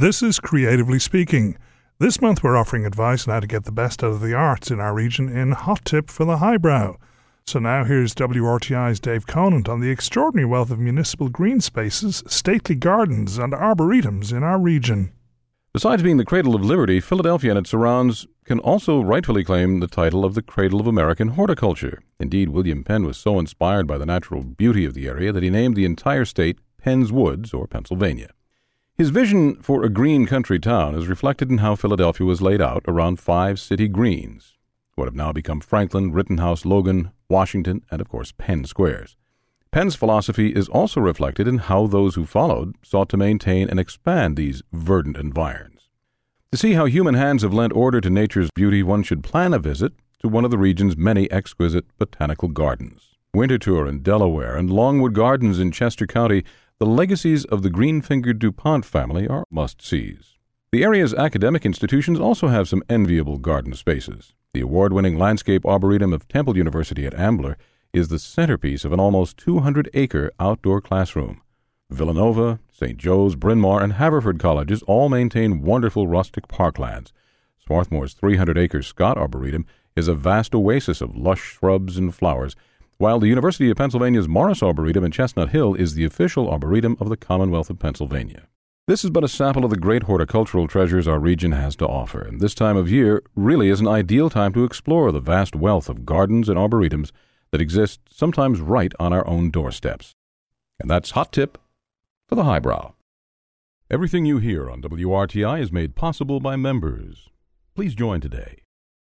This is Creatively Speaking. This month we're offering advice on how to get the best out of the arts in our region in Hot Tip for the Highbrow. So now here's WRTI's Dave Conant on the extraordinary wealth of municipal green spaces, stately gardens and arboretums in our region. Besides being the cradle of liberty, Philadelphia and its surrounds can also rightfully claim the title of the cradle of American horticulture. Indeed, William Penn was so inspired by the natural beauty of the area that he named the entire state Penn's Woods, or Pennsylvania. His vision for a green country town is reflected in how Philadelphia was laid out around 5 city greens, what have now become Franklin, Rittenhouse, Logan, Washington, and of course Penn Squares. Penn's philosophy is also reflected in how those who followed sought to maintain and expand these verdant environs. To see how human hands have lent order to nature's beauty, one should plan a visit to one of the region's many exquisite botanical gardens. Winterthur in Delaware and Longwood Gardens in Chester County, the legacies of the green-fingered DuPont family are must-sees. The area's academic institutions also have some enviable garden spaces. The award-winning Landscape Arboretum of Temple University at Ambler is the centerpiece of an almost 200-acre outdoor classroom. Villanova, St. Joe's, Bryn Mawr, and Haverford colleges all maintain wonderful rustic parklands. Swarthmore's 300-acre Scott Arboretum is a vast oasis of lush shrubs and flowers, while the University of Pennsylvania's Morris Arboretum in Chestnut Hill is the official arboretum of the Commonwealth of Pennsylvania. This is but a sample of the great horticultural treasures our region has to offer, and this time of year really is an ideal time to explore the vast wealth of gardens and arboretums that exist sometimes right on our own doorsteps. And that's Hot Tip for the Highbrow. Everything you hear on WRTI is made possible by members. Please join today.